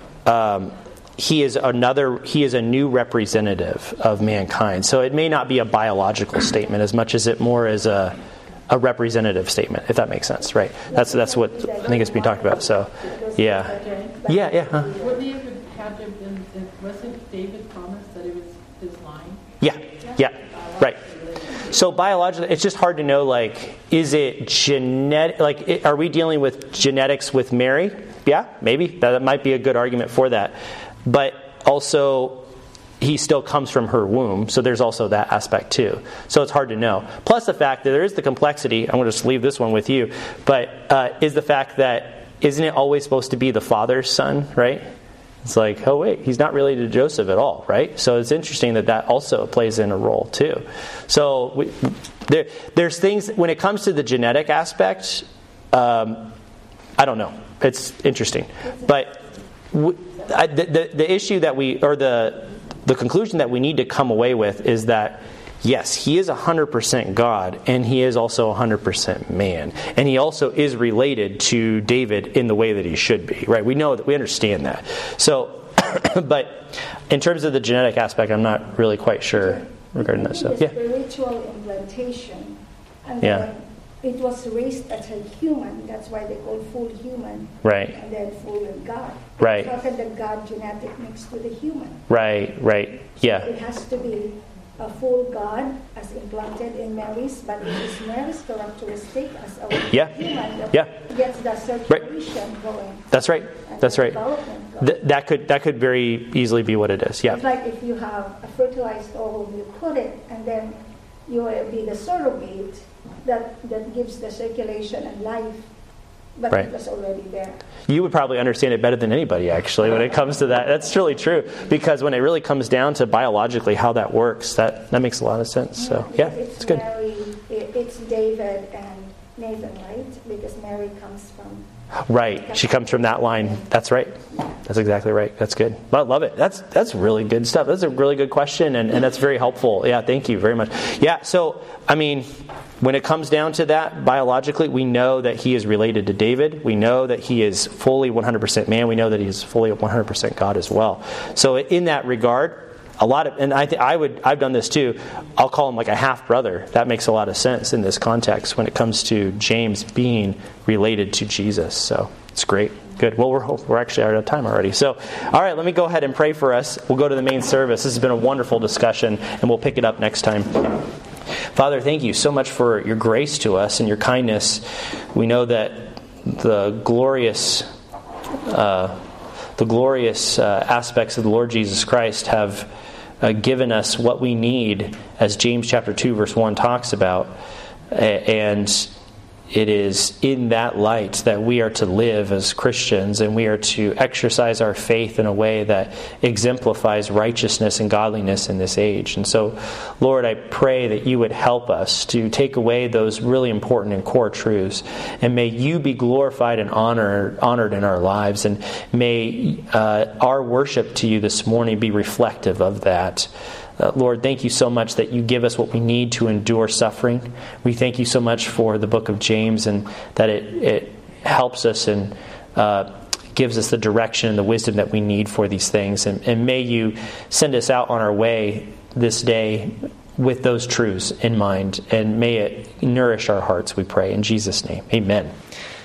S1: new representative of mankind. So it may not be a biological statement as much as it more is a representative statement, if that makes sense, right? That's what I think is being talked about. So, yeah. Huh?
S8: Wouldn't he have had to have been? Wasn't David promised that it was his line?
S1: Yeah, right. So biologically, it's just hard to know, like, is it genetic? Like, are we dealing with genetics with Mary? Yeah, maybe. That might be a good argument for that. But also, he still comes from her womb, so there's also that aspect too. So it's hard to know. Plus the fact that there is the complexity, I'm going to just leave this one with you, but is the fact that isn't it always supposed to be the father's son, right? It's like, oh wait, he's not related to Joseph at all, right? So it's interesting that also plays in a role too. So there's things, when it comes to the genetic aspect, I don't know. It's interesting. But the issue that the conclusion that we need to come away with is that, yes, he is 100% God, and he is also 100% man. And he also is related to David in the way that he should be, right? We know that, we understand that. So, but in terms of the genetic aspect, I'm not really quite sure regarding that stuff.
S7: Yeah. Spiritual implantation. And then it was raised as a human. That's why they call full human.
S1: Right.
S7: And then full God.
S1: Right.
S7: How can the God genetic mix to the human?
S1: Right. Yeah.
S7: It has to be a full God as implanted in Mary's, but it is Mary's characteristic as a human that gets the circulation going.
S1: That's right. That could very easily be what it is. Yeah.
S7: It's like if you have a fertilized ovum, you put it, and then you will be the surrogate that gives the circulation and life. But it was already there.
S1: You would probably understand it better than anybody, actually, when it comes to that. That's really true. Because when it really comes down to biologically how that works, that makes a lot of sense. So, it's good.
S7: Mary, it's David and Nathan, right? Because Mary comes from...
S1: Right. She comes from that line. That's right. That's exactly right. That's good. I love it. That's really good stuff. That's a really good question, and that's very helpful. Yeah, thank you very much. Yeah, so, I mean, when it comes down to that, biologically, we know that he is related to David. We know that he is fully 100% man. We know that he is fully 100% God as well. So in that regard, I've done this too. I'll call him like a half brother. That makes a lot of sense in this context when it comes to James being related to Jesus. So it's great. Good. Well, we're actually out of time already. So, all right, let me go ahead and pray for us. We'll go to the main service. This has been a wonderful discussion, and we'll pick it up next time. Father, thank you so much for your grace to us and your kindness. We know that the glorious aspects of the Lord Jesus Christ have given us what we need, as James chapter 2 verse 1 talks about, and it is in that light that we are to live as Christians, and we are to exercise our faith in a way that exemplifies righteousness and godliness in this age. And so, Lord, I pray that you would help us to take away those really important and core truths, and may you be glorified and honored in our lives, and may our worship to you this morning be reflective of that. Lord, thank you so much that you give us what we need to endure suffering. We thank you so much for the book of James and that it helps us and gives us the direction and the wisdom that we need for these things. And may you send us out on our way this day with those truths in mind, and may it nourish our hearts, we pray. In Jesus' name, amen.